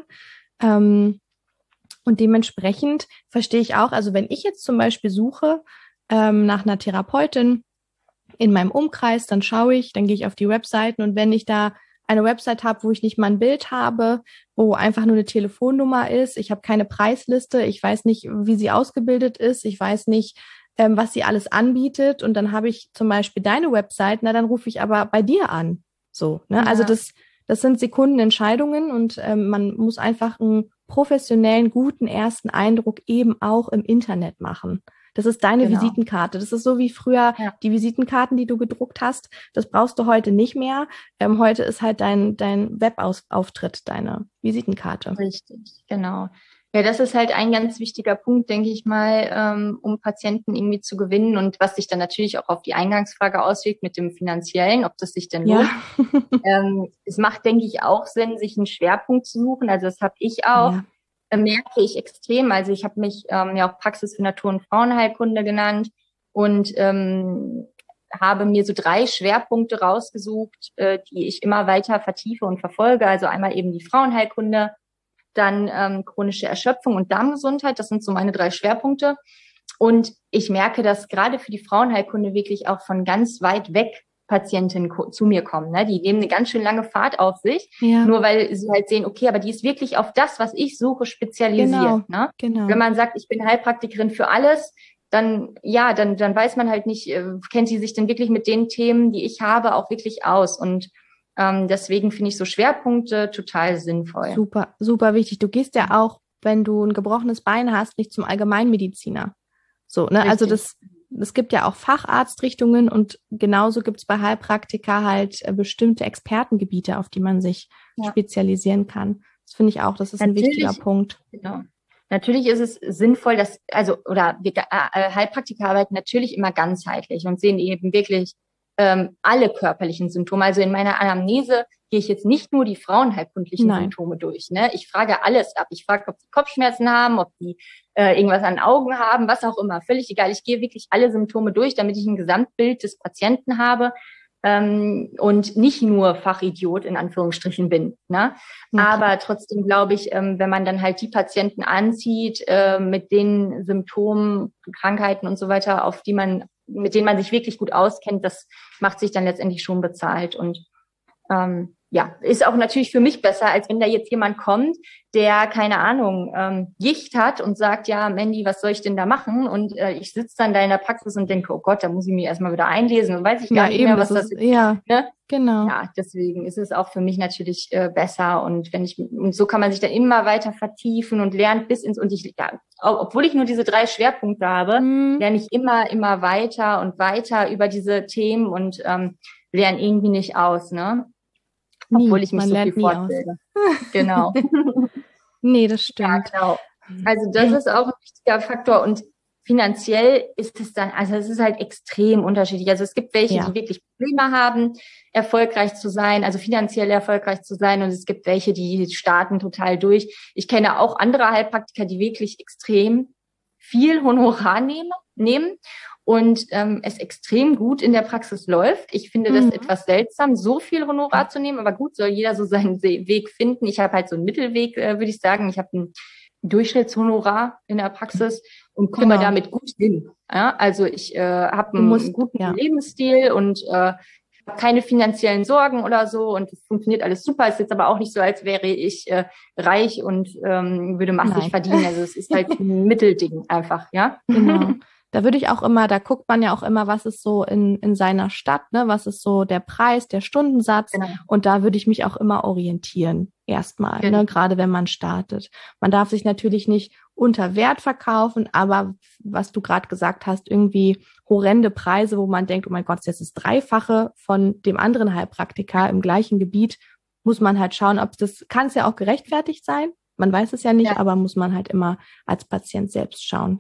Ähm, und dementsprechend verstehe ich auch, also wenn ich jetzt zum Beispiel suche ähm, nach einer Therapeutin in meinem Umkreis, dann schaue ich, dann gehe ich auf die Webseiten und wenn ich da eine Website habe, wo ich nicht mal ein Bild habe, wo einfach nur eine Telefonnummer ist, ich habe keine Preisliste, ich weiß nicht, wie sie ausgebildet ist, ich weiß nicht, ähm, was sie alles anbietet und dann habe ich zum Beispiel deine Website, na dann rufe ich aber bei dir an. So, ne? Ja. Also das, das sind Sekundenentscheidungen und ähm, man muss einfach einen professionellen, guten ersten Eindruck eben auch im Internet machen. Das ist deine Genau. Visitenkarte. Das ist so wie früher Ja. die Visitenkarten, die du gedruckt hast. Das brauchst du heute nicht mehr. Ähm, heute ist halt dein, dein Webauftritt, deine Visitenkarte. Richtig, genau. Ja, das ist halt ein ganz wichtiger Punkt, denke ich mal, ähm, um Patienten irgendwie zu gewinnen und was sich dann natürlich auch auf die Eingangsfrage auswirkt mit dem Finanziellen, ob das sich denn lohnt. Ja. Ähm, es macht, denke ich, auch Sinn, sich einen Schwerpunkt zu suchen. Also das habe ich auch. Ja. Merke ich extrem. Also ich habe mich ähm, ja auch Praxis für Natur- und Frauenheilkunde genannt und ähm, habe mir so drei Schwerpunkte rausgesucht, äh, die ich immer weiter vertiefe und verfolge. Also einmal eben die Frauenheilkunde, dann ähm, chronische Erschöpfung und Darmgesundheit. Das sind so meine drei Schwerpunkte. Und ich merke, dass gerade für die Frauenheilkunde wirklich auch von ganz weit weg Patientinnen ko- zu mir kommen. Ne? Die nehmen eine ganz schön lange Fahrt auf sich, Ja. nur weil sie halt sehen, okay, aber die ist wirklich auf das, was ich suche, spezialisiert. Genau, Ne? genau. Wenn man sagt, ich bin Heilpraktikerin für alles, dann, ja, dann, dann weiß man halt nicht, äh, kennt sie sich denn wirklich mit den Themen, die ich habe, auch wirklich aus. Und ähm, deswegen finde ich so Schwerpunkte total sinnvoll. Super, super wichtig. Du gehst ja auch, wenn du ein gebrochenes Bein hast, nicht zum Allgemeinmediziner. So, ne? Also das, es gibt ja auch Facharztrichtungen und genauso gibt es bei Heilpraktika halt äh, bestimmte Expertengebiete, auf die man sich ja. spezialisieren kann. Das finde ich auch, das ist Natürlich, ein wichtiger Punkt. Genau. Natürlich ist es sinnvoll, dass, also, oder wir, äh, Heilpraktiker arbeiten natürlich immer ganzheitlich und sehen eben wirklich ähm, alle körperlichen Symptome. Also in meiner Anamnese gehe ich jetzt nicht nur die frauenheilkundlichen Nein. Symptome durch. Ne? Ich frage alles ab. Ich frage, ob die Kopfschmerzen haben, ob die äh, irgendwas an den Augen haben, was auch immer. Völlig egal. Ich gehe wirklich alle Symptome durch, damit ich ein Gesamtbild des Patienten habe. Ähm, und nicht nur Fachidiot in Anführungsstrichen bin. Ne? Okay. Aber trotzdem glaube ich, ähm, wenn man dann halt die Patienten anzieht äh, mit den Symptomen, Krankheiten und so weiter, auf die man, mit denen man sich wirklich gut auskennt, das macht sich dann letztendlich schon bezahlt. Und ähm, ja, ist auch natürlich für mich besser, als wenn da jetzt jemand kommt, der, keine Ahnung, ähm, Gicht hat und sagt, ja, Mandy, was soll ich denn da machen? Und äh, ich sitze dann da in der Praxis und denke, oh Gott, da muss ich mich erstmal wieder einlesen und weiß ich gar ja, nicht eben, mehr, was das ist. Ja, ne? Genau. Ja, deswegen ist es auch für mich natürlich äh, besser. Und wenn ich, und so kann man sich dann immer weiter vertiefen und lernt bis ins, und ich, ja, obwohl ich nur diese drei Schwerpunkte habe, mhm. lerne ich immer, immer weiter und weiter über diese Themen und ähm, lerne irgendwie nicht aus, ne? Nie. Obwohl ich mich Man so lernt viel nie fortbilde. Genau. Nee, das stimmt. Ja, genau. Also das ist auch ein wichtiger Faktor und finanziell ist es dann, also es ist halt extrem unterschiedlich. Also es gibt welche, ja. die wirklich Probleme haben, erfolgreich zu sein, also finanziell erfolgreich zu sein, und es gibt welche, die starten total durch. Ich kenne auch andere Heilpraktiker, die wirklich extrem viel Honorar nehmen, nehmen und ähm, es extrem gut in der Praxis läuft. Ich finde das mhm. etwas seltsam, so viel Honorar zu nehmen, aber gut, soll jeder so seinen Weg finden. Ich habe halt so einen Mittelweg, äh, würde ich sagen. Ich habe ein Durchschnittshonorar in der Praxis und komme genau. damit gut hin. Ja, also ich äh, habe einen musst, guten ja. Lebensstil und äh, habe keine finanziellen Sorgen oder so, und es funktioniert alles super. Es ist jetzt aber auch nicht so, als wäre ich äh, reich und ähm, würde massig Nein. verdienen. Also es ist halt ein Mittelding einfach, ja. Genau. Da würde ich auch immer, da guckt man ja auch immer, was ist so in in seiner Stadt, ne, was ist so der Preis, der Stundensatz, genau. und da würde ich mich auch immer orientieren, erstmal, genau. ne, gerade wenn man startet. Man darf sich natürlich nicht unter Wert verkaufen, aber was du gerade gesagt hast, irgendwie horrende Preise, wo man denkt, oh mein Gott, das ist das Dreifache von dem anderen Heilpraktiker im gleichen Gebiet, muss man halt schauen, ob das, kann es ja auch gerechtfertigt sein, man weiß es ja nicht, ja. aber muss man halt immer als Patient selbst schauen.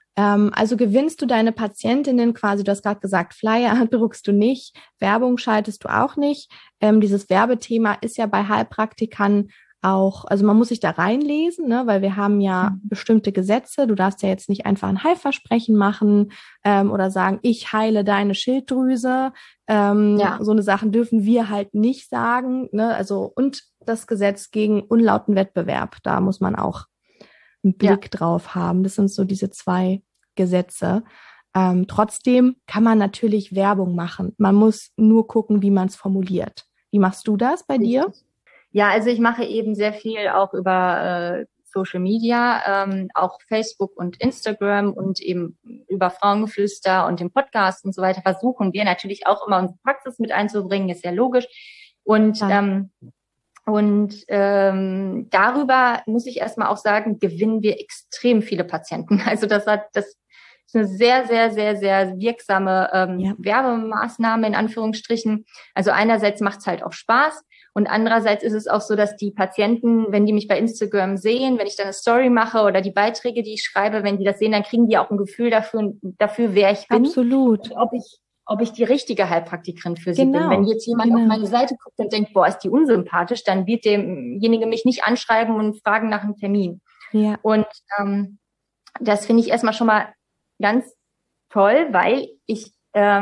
Also gewinnst du deine Patientinnen quasi, du hast gerade gesagt, Flyer druckst du nicht, Werbung schaltest du auch nicht. Ähm, dieses Werbethema ist ja bei Heilpraktikern auch, also man muss sich da reinlesen, ne, weil wir haben ja mhm. bestimmte Gesetze. Du darfst ja jetzt nicht einfach ein Heilversprechen machen ähm, oder sagen, ich heile deine Schilddrüse. Ähm, ja. So eine Sachen dürfen wir halt nicht sagen, ne, also, und das Gesetz gegen unlauten Wettbewerb, da muss man auch einen Blick ja. drauf haben. Das sind so diese zwei Gesetze. Ähm, trotzdem kann man natürlich Werbung machen. Man muss nur gucken, wie man es formuliert. Wie machst du das bei dir? Ja, also ich mache eben sehr viel auch über äh, Social Media, ähm, auch Facebook und Instagram und eben über Frauengeflüster und den Podcast und so weiter versuchen wir natürlich auch immer unsere Praxis mit einzubringen, ist ja logisch. Und ja. ähm, Und ähm, darüber muss ich erstmal auch sagen, gewinnen wir extrem viele Patienten. Also das hat das ist eine sehr, sehr, sehr, sehr wirksame ähm, ja. Werbemaßnahme in Anführungsstrichen. Also einerseits macht es halt auch Spaß und andererseits ist es auch so, dass die Patienten, wenn die mich bei Instagram sehen, wenn ich dann eine Story mache oder die Beiträge, die ich schreibe, wenn die das sehen, dann kriegen die auch ein Gefühl dafür, dafür wer ich bin. Absolut. Und ob ich ob ich die richtige Heilpraktikerin für sie genau, bin. Wenn jetzt jemand genau. auf meine Seite guckt und denkt, boah, ist die unsympathisch, dann wird demjenige mich nicht anschreiben und fragen nach einem Termin. Ja. Und ähm, das finde ich erstmal schon mal ganz toll, weil ich ähm,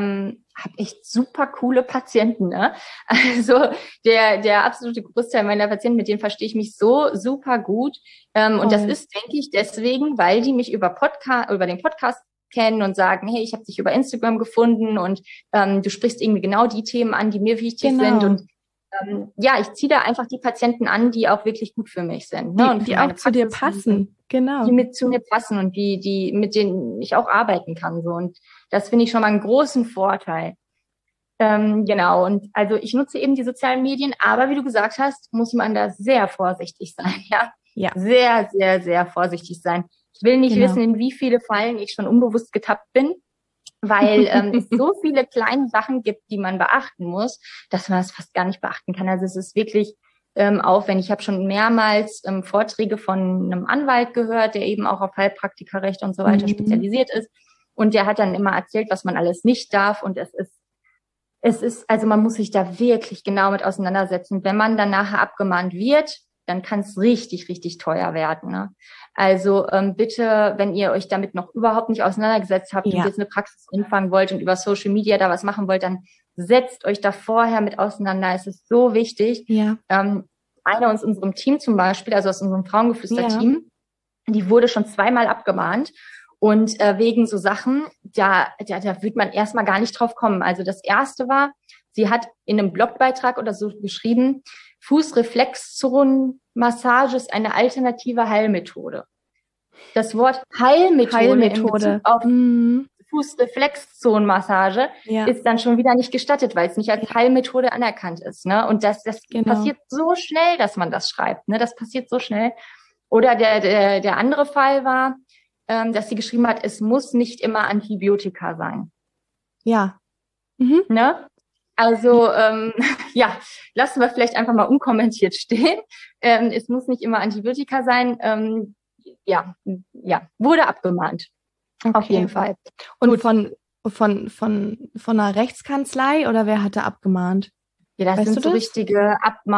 habe echt super coole Patienten, ne? Also der der absolute Großteil meiner Patienten, mit denen verstehe ich mich so super gut. Ähm, und das ist, denke ich, deswegen, weil die mich über Podcast, über den Podcast kennen und sagen, hey, ich habe dich über Instagram gefunden und ähm, du sprichst irgendwie genau die Themen an, die mir wichtig Genau. sind. Und ähm, ja, ich ziehe da einfach die Patienten an, die auch wirklich gut für mich sind. Ne? Die, und für die meine auch zu dir Praxis, passen, genau. Die mit zu mir passen und die, die, mit denen ich auch arbeiten kann. So. Und das finde ich schon mal einen großen Vorteil. Ähm, genau. Und also ich nutze eben die sozialen Medien, aber wie du gesagt hast, muss man da sehr vorsichtig sein. Ja, Ja. Sehr, sehr, sehr vorsichtig sein. Ich will nicht Genau. wissen, in wie viele Fallen ich schon unbewusst getappt bin, weil ähm, es so viele kleine Sachen gibt, die man beachten muss, dass man das fast gar nicht beachten kann. Also es ist wirklich ähm, aufwendig. Ich habe schon mehrmals ähm, Vorträge von einem Anwalt gehört, der eben auch auf Heilpraktikerrecht und so weiter Mhm. spezialisiert ist. Und der hat dann immer erzählt, was man alles nicht darf. Und es ist, es ist, also man muss sich da wirklich genau mit auseinandersetzen. Wenn man dann nachher abgemahnt wird, dann kann es richtig, richtig teuer werden. Ne? Also ähm, bitte, wenn ihr euch damit noch überhaupt nicht auseinandergesetzt habt Ja. und jetzt eine Praxis anfangen wollt und über Social Media da was machen wollt, dann setzt euch da vorher mit auseinander. Es ist so wichtig. Ja. Ähm, eine aus unserem Team zum Beispiel, also aus unserem Frauengeflüster-Team, Ja. die wurde schon zweimal abgemahnt. Und äh, wegen so Sachen, da, da, da wird man erstmal gar nicht drauf kommen. Also das erste war, sie hat in einem Blogbeitrag oder so geschrieben, Fußreflexzonenmassage ist eine alternative Heilmethode. Das Wort Heilmethode, Heilmethode. in Bezug auf mhm. Fußreflexzonenmassage ja. ist dann schon wieder nicht gestattet, weil es nicht als Heilmethode anerkannt ist. Ne? Und das, das genau. passiert so schnell, dass man das schreibt. Ne? Das passiert so schnell. Oder der, der, der andere Fall war, ähm, dass sie geschrieben hat, es muss nicht immer Antibiotika sein. Ja. Mhm. Ne? Also ähm, ja, lassen wir vielleicht einfach mal unkommentiert stehen. Ähm, es muss nicht immer Antibiotika sein. Ähm, ja, ja, wurde abgemahnt. Okay. Auf jeden Fall. Und Gut. von von von von einer Rechtskanzlei oder wer hatte abgemahnt? Ja, das weißt sind so das? richtige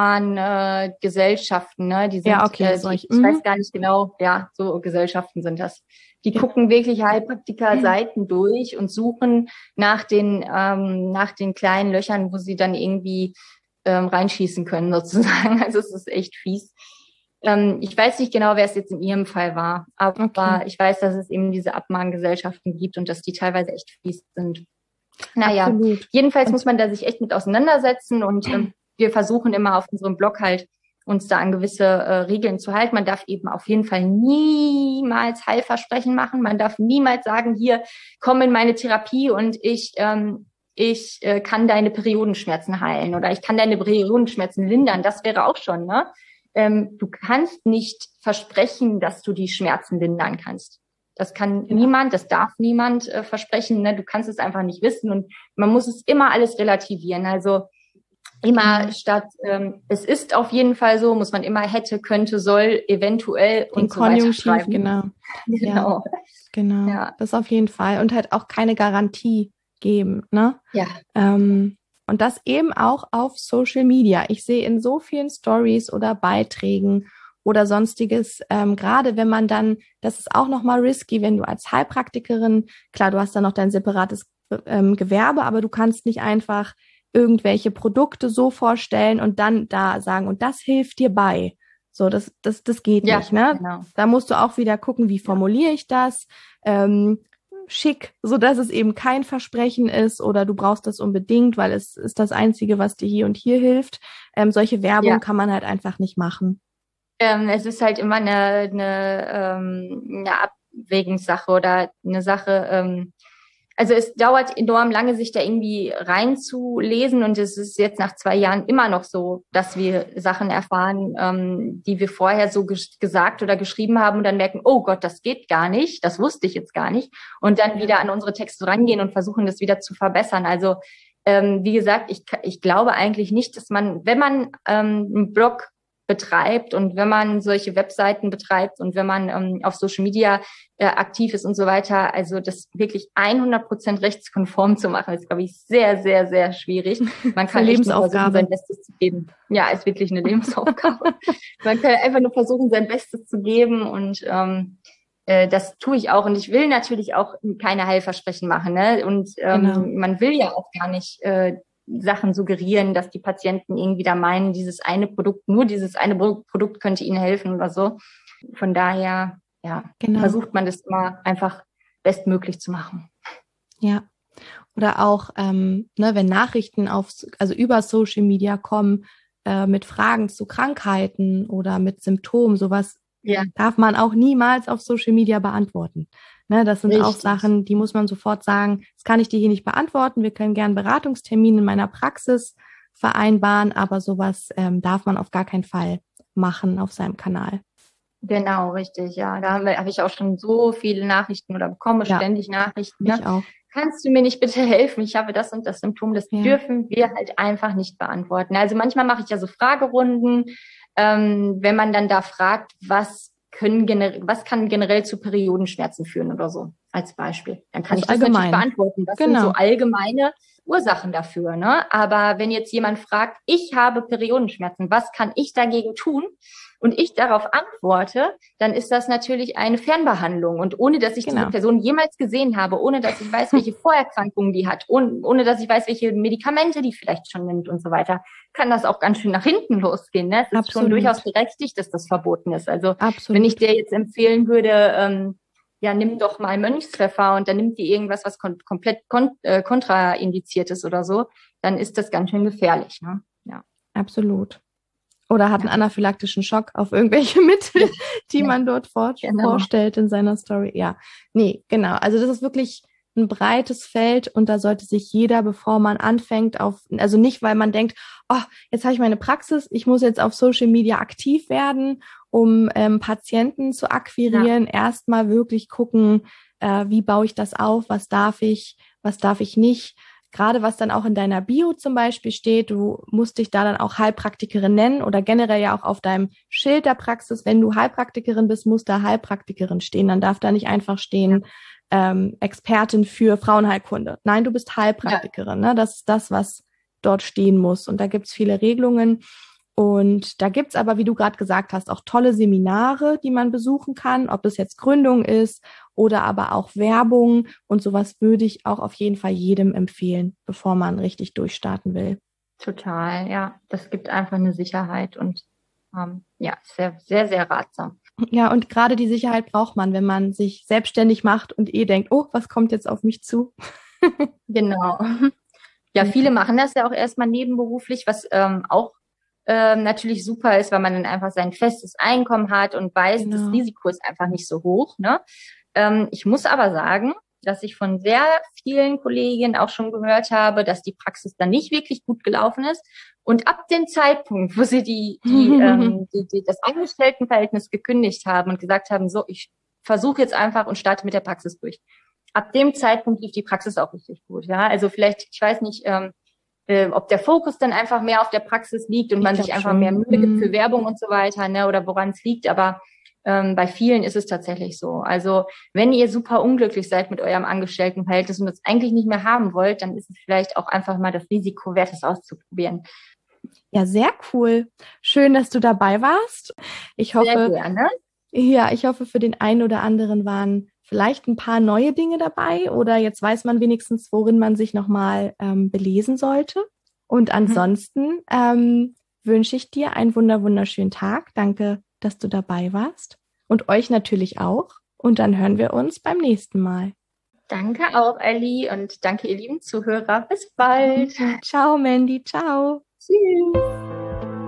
Abmahngesellschaften, äh, ne? Die sind, ja, okay, äh, die, ich, ich mhm. weiß gar nicht genau, ja, so Gesellschaften sind das. Die ja. gucken wirklich Heilpraktiker-Seiten durch und suchen nach den ähm, nach den kleinen Löchern, wo sie dann irgendwie ähm, reinschießen können, sozusagen. Also es ist echt fies. Ähm, ich weiß nicht genau, wer es jetzt in ihrem Fall war, aber okay. ich weiß, dass es eben diese Abmahngesellschaften gibt und dass die teilweise echt fies sind. Naja, Absolut. jedenfalls und muss man da sich echt mit auseinandersetzen und ähm, wir versuchen immer auf unserem Blog halt uns da an gewisse äh, Regeln zu halten. Man darf eben auf jeden Fall niemals Heilversprechen machen. Man darf niemals sagen, hier, komm in meine Therapie und ich ähm, ich äh, kann deine Periodenschmerzen heilen oder ich kann deine Periodenschmerzen lindern. Das wäre auch schon, ne? Ähm, du kannst nicht versprechen, dass du die Schmerzen lindern kannst. Das kann ja. niemand, das darf niemand äh, versprechen. Ne? Du kannst es einfach nicht wissen und man muss es immer alles relativieren. Also immer ja. statt, ähm, es ist auf jeden Fall so, muss man immer hätte, könnte, soll, eventuell Den und so weiter Konjunktiv, schreiben. genau. Genau. Ja, genau. Ja. Das auf jeden Fall. Und halt auch keine Garantie geben, ne? Ja. Ähm, und das eben auch auf Social Media. Ich sehe in so vielen Stories oder Beiträgen oder sonstiges, ähm, gerade wenn man dann, das ist auch nochmal risky, wenn du als Heilpraktikerin, klar, du hast dann noch dein separates ähm, Gewerbe, aber du kannst nicht einfach irgendwelche Produkte so vorstellen und dann da sagen, und das hilft dir bei. So, das, das, das geht ja, nicht, ne? Genau. Da musst du auch wieder gucken, wie formuliere ich das, ähm, schick, so dass es eben kein Versprechen ist oder du brauchst das unbedingt, weil es ist das Einzige, was dir hier und hier hilft. Ähm, solche Werbung ja. kann man halt einfach nicht machen. Ähm, es ist halt immer eine, eine, ähm, eine Abwägungssache oder eine Sache, ähm, also es dauert enorm lange, sich da irgendwie reinzulesen und es ist jetzt nach zwei Jahren immer noch so, dass wir Sachen erfahren, ähm, die wir vorher so ges- gesagt oder geschrieben haben und dann merken, oh Gott, das geht gar nicht, das wusste ich jetzt gar nicht und dann wieder an unsere Texte rangehen und versuchen, das wieder zu verbessern. Also ähm, wie gesagt, ich, ich glaube eigentlich nicht, dass man, wenn man ähm, einen Blog betreibt und wenn man solche Webseiten betreibt und wenn man ähm, auf Social Media äh, aktiv ist und so weiter, also das wirklich hundert Prozent rechtskonform zu machen, ist, glaube ich, sehr, sehr, sehr schwierig. Man kann echt nur versuchen, sein Bestes zu geben. Ja, ist wirklich eine Lebensaufgabe. Man kann einfach nur versuchen, sein Bestes zu geben und ähm, äh, das tue ich auch. Und ich will natürlich auch keine Heilversprechen machen. Ne? Und ähm, genau. man will ja auch gar nicht äh, Sachen suggerieren, dass die Patienten irgendwie da meinen, dieses eine Produkt, nur dieses eine Produkt könnte ihnen helfen oder so. Von daher, ja, genau. versucht man das immer einfach bestmöglich zu machen. Ja. Oder auch, ähm, ne, wenn Nachrichten auf, also über Social Media kommen, äh, mit Fragen zu Krankheiten oder mit Symptomen, sowas ja. darf man auch niemals auf Social Media beantworten. Ne, das sind Richtig. Auch Sachen, die muss man sofort sagen, das kann ich dir hier nicht beantworten. Wir können gern Beratungstermine in meiner Praxis vereinbaren, aber sowas ähm, darf man auf gar keinen Fall machen auf seinem Kanal. Genau, richtig, ja. Da habe hab ich auch schon so viele Nachrichten oder bekomme ja. ständig Nachrichten. Ne? Ich auch. Kannst du mir nicht bitte helfen? Ich habe das und das Symptom. Das ja. dürfen wir halt einfach nicht beantworten. Also manchmal mache ich ja so Fragerunden, ähm, wenn man dann da fragt, was können generell, was kann generell zu Periodenschmerzen führen oder so, als Beispiel. Dann kann also ich das allgemein. Natürlich beantworten. Das genau. sind so allgemeine Ursachen dafür, ne? Aber wenn jetzt jemand fragt, ich habe Periodenschmerzen, was kann ich dagegen tun? Und ich darauf antworte, dann ist das natürlich eine Fernbehandlung. Und ohne, dass ich genau. diese Person jemals gesehen habe, ohne, dass ich weiß, welche Vorerkrankungen die hat, ohne, ohne, dass ich weiß, welche Medikamente die vielleicht schon nimmt und so weiter, kann das auch ganz schön nach hinten losgehen. Ne? Es ist Absolut. Schon durchaus berechtigt, dass das verboten ist. Also Absolut. Wenn ich dir jetzt empfehlen würde, ähm, ja, nimm doch mal Mönchspfeffer und dann nimmt die irgendwas, was kon- komplett kon- äh, kontraindiziert ist oder so, dann ist das ganz schön gefährlich. Ne? Ja. Absolut. Oder hat einen ja. anaphylaktischen Schock auf irgendwelche Mittel, die ja. man dort vor- genau. vorstellt in seiner Story. Ja, nee, genau. Also das ist wirklich ein breites Feld und da sollte sich jeder, bevor man anfängt, auf, also nicht, weil man denkt, oh, jetzt habe ich meine Praxis, ich muss jetzt auf Social Media aktiv werden, um ähm, Patienten zu akquirieren. Ja. Erstmal wirklich gucken, äh, wie baue ich das auf, was darf ich, was darf ich nicht. Gerade was dann auch in deiner Bio zum Beispiel steht, du musst dich da dann auch Heilpraktikerin nennen oder generell ja auch auf deinem Schild der Praxis, wenn du Heilpraktikerin bist, muss da Heilpraktikerin stehen. Dann darf da nicht einfach stehen, ähm, Expertin für Frauenheilkunde. Nein, du bist Heilpraktikerin. Ja. Ne? Das ist das, was dort stehen muss. Und da gibt's viele Regelungen. Und da gibt's aber, wie du gerade gesagt hast, auch tolle Seminare, die man besuchen kann, ob das jetzt Gründung ist oder aber auch Werbung. Und sowas würde ich auch auf jeden Fall jedem empfehlen, bevor man richtig durchstarten will. Total, ja. Das gibt einfach eine Sicherheit und ähm, ja, sehr, sehr, sehr ratsam. Ja, und gerade die Sicherheit braucht man, wenn man sich selbstständig macht und eh denkt, oh, was kommt jetzt auf mich zu? Genau. Ja, viele machen das ja auch erstmal nebenberuflich, was ähm, auch ähm, natürlich super ist, weil man dann einfach sein festes Einkommen hat und weiß, genau. das Risiko ist einfach nicht so hoch. Ne? Ähm, ich muss aber sagen, dass ich von sehr vielen Kolleginnen auch schon gehört habe, dass die Praxis dann nicht wirklich gut gelaufen ist. Und ab dem Zeitpunkt, wo sie die, die, ähm, die, die das Angestelltenverhältnis gekündigt haben und gesagt haben, so, ich versuche jetzt einfach und starte mit der Praxis durch. Ab dem Zeitpunkt lief die Praxis auch richtig gut. Ja, also vielleicht, ich weiß nicht, ähm, äh, ob der Fokus dann einfach mehr auf der Praxis liegt und ich man sich einfach schon. mehr Mühe gibt für Werbung und so weiter, ne, oder woran es liegt. Aber ähm, bei vielen ist es tatsächlich so. Also wenn ihr super unglücklich seid mit eurem Angestelltenverhältnis und das eigentlich nicht mehr haben wollt, dann ist es vielleicht auch einfach mal das Risiko wert, es auszuprobieren. Ja, sehr cool. Schön, dass du dabei warst. Ich hoffe, sehr gerne. Ja, ich hoffe, für den einen oder anderen waren vielleicht ein paar neue Dinge dabei oder jetzt weiß man wenigstens, worin man sich nochmal ähm, belesen sollte. Und ansonsten mhm. ähm, wünsche ich dir einen wunder wunderschönen Tag. Danke, dass du dabei warst und euch natürlich auch. Und dann hören wir uns beim nächsten Mal. Danke auch, Elli, und danke, ihr lieben Zuhörer. Bis bald. Ciao, Mandy. Ciao. Tschüss.